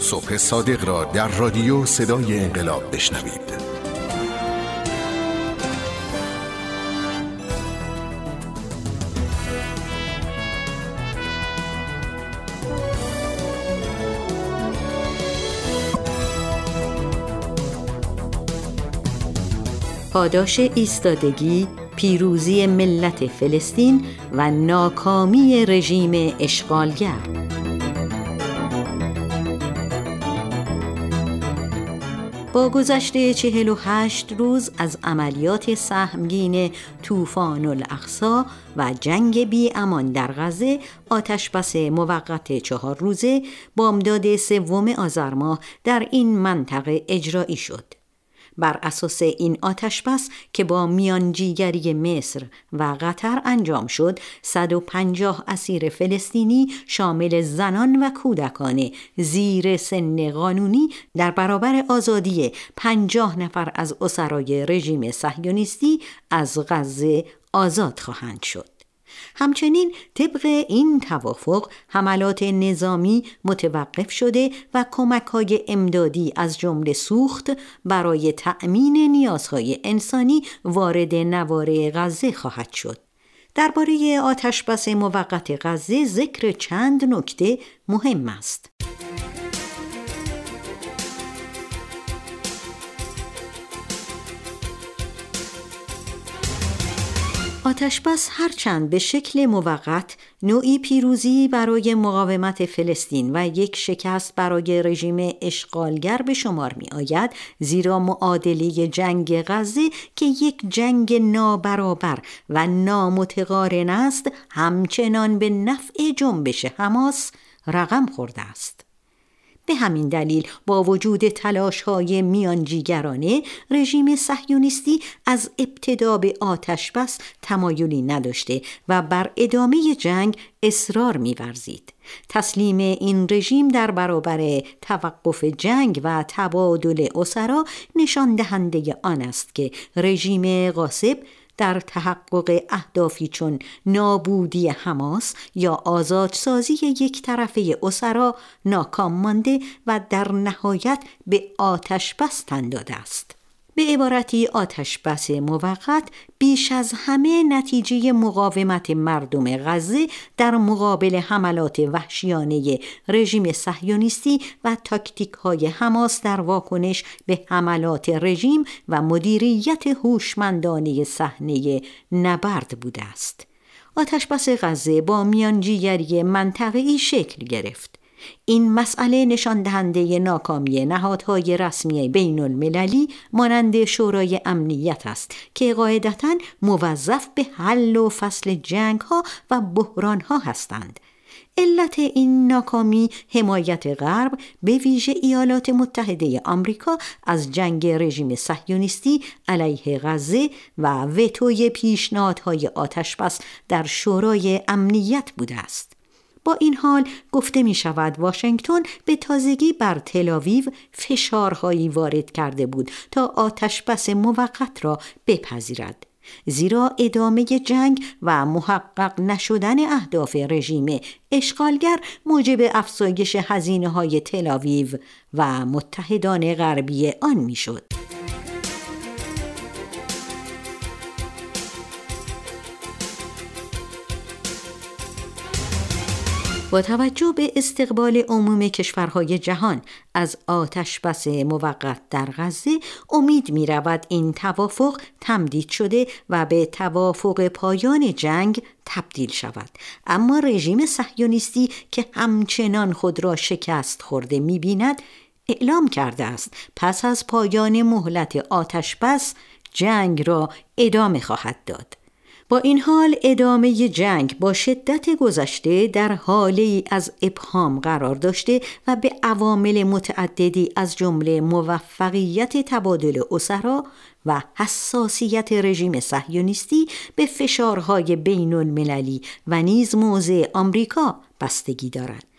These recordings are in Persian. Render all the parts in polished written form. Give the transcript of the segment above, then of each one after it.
صبح صادق را در رادیو صدای انقلاب بشنوید. پاداش ایستادگی، پیروزی ملت فلسطین و ناکامی رژیم اشغالگر. با گذشت 48 روز از عملیات سهمگین طوفان الاقصی و جنگ بی امان در غزه، آتشبس موقت 4 روزه بامداد 3 آذر ماه در این منطقه اجرایی شد. بر اساس این آتشبس که با میانجیگری مصر و قطر انجام شد، 150 اسیر فلسطینی شامل زنان و کودکان زیر سن قانونی در برابر آزادی 50 نفر از اسرای رژیم صهیونیستی از غزه آزاد خواهند شد. همچنین طبق این توافق حملات نظامی متوقف شده و کمک‌های امدادی از جمله سوخت برای تأمین نیازهای انسانی وارد نوار غزه خواهد شد. درباره آتشبس موقت غزه ذکر چند نکته مهم است. آتشبس هرچند به شکل موقت نوعی پیروزی برای مقاومت فلسطین و یک شکست برای رژیم اشغالگر به شمار می آید، زیرا معادله جنگ غزه که یک جنگ نابرابر و نامتقارن است، همچنان به نفع جنبش حماس رقم خورده است. به همین دلیل با وجود تلاش‌های میانجیگرانه، رژیم صهیونیستی از ابتدا به آتشبس تمایلی نداشته و بر ادامه جنگ اصرار می‌ورزید. تسلیم این رژیم در برابر توقف جنگ و تبادل اسرا نشان دهنده آن است که رژیم غاصب در تحقق اهدافی چون نابودی حماس یا آزادسازی یک طرفه اسرا ناکام مانده و در نهایت به آتشبس تن داده است. به عبارتی آتشبس موقت بیش از همه نتیجه مقاومت مردم غزه در مقابل حملات وحشیانه رژیم صهیونیستی و تاکتیک‌های حماس در واکنش به حملات رژیم و مدیریت هوشمندانه صحنه نبرد بوده است. آتشبس غزه با میانجیگری منطقه‌ای شکل گرفت. این مسئله نشان دهنده ناکامی نهادهای رسمی بین المللی مانند شورای امنیت است که قاعدتاً موظف به حل و فصل جنگ‌ها و بحران‌ها هستند. علت این ناکامی حمایت غرب به ویژه ایالات متحده آمریکا از جنگ رژیم صهیونیستی علیه غزه و وتوی پیشنهادهای آتشبس در شورای امنیت بوده است. با این حال گفته می شود واشنگتن به تازگی بر تل‌آویو فشارهایی وارد کرده بود تا آتشبس موقت را بپذیرد، زیرا ادامه جنگ و محقق نشدن اهداف رژیم اشغالگر موجب افزایش هزینه‌های تل‌آویو و متحدان غربی آن می شد. با توجه به استقبال عموم کشورهای جهان از آتشبس موقت در غزه، امید می رود این توافق تمدید شده و به توافق پایان جنگ تبدیل شود. اما رژیم صهیونیستی که همچنان خود را شکست خورده می بیند، اعلام کرده است پس از پایان مهلت آتشبس جنگ را ادامه خواهد داد. با این حال ادامه جنگ با شدت گذشته در حالی از ابهام قرار داشته و به عوامل متعددی از جمله موفقیت تبادل اسرا و حساسیت رژیم صهیونیستی به فشارهای بین المللی و نیز موضع آمریکا بستگی دارد.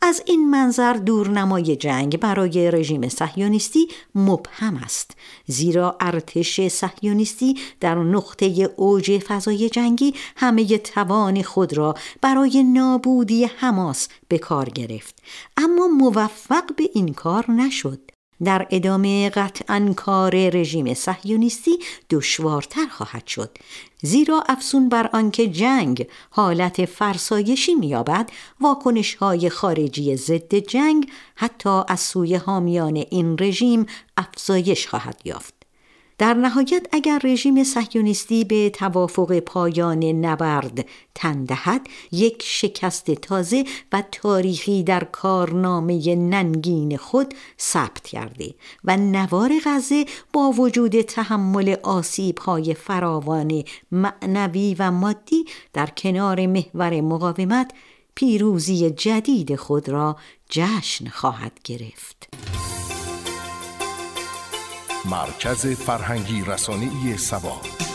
از این منظر دورنمای جنگ برای رژیم صهیونیستی مبهم است، زیرا ارتش صهیونیستی در نقطه اوج فضای جنگی همه توان خود را برای نابودی حماس به کار گرفت، اما موفق به این کار نشد. در ادامه قطعاً کار رژیم صهیونیستی دشوارتر خواهد شد، زیرا افزون بر آنکه جنگ حالت فرسایشی می‌یابد، واکنش‌های خارجی ضد جنگ حتی از سوی حامیان این رژیم افزایش خواهد یافت. در نهایت اگر رژیم صهیونیستی به توافق پایان نبرد تن دهد، یک شکست تازه و تاریخی در کارنامه ننگین خود ثبت کرده و نوار غزه با وجود تحمل آسیب‌های فراوان معنوی و مادی در کنار محور مقاومت، پیروزی جدید خود را جشن خواهد گرفت. مرکز فرهنگی رسانه‌ای سبا.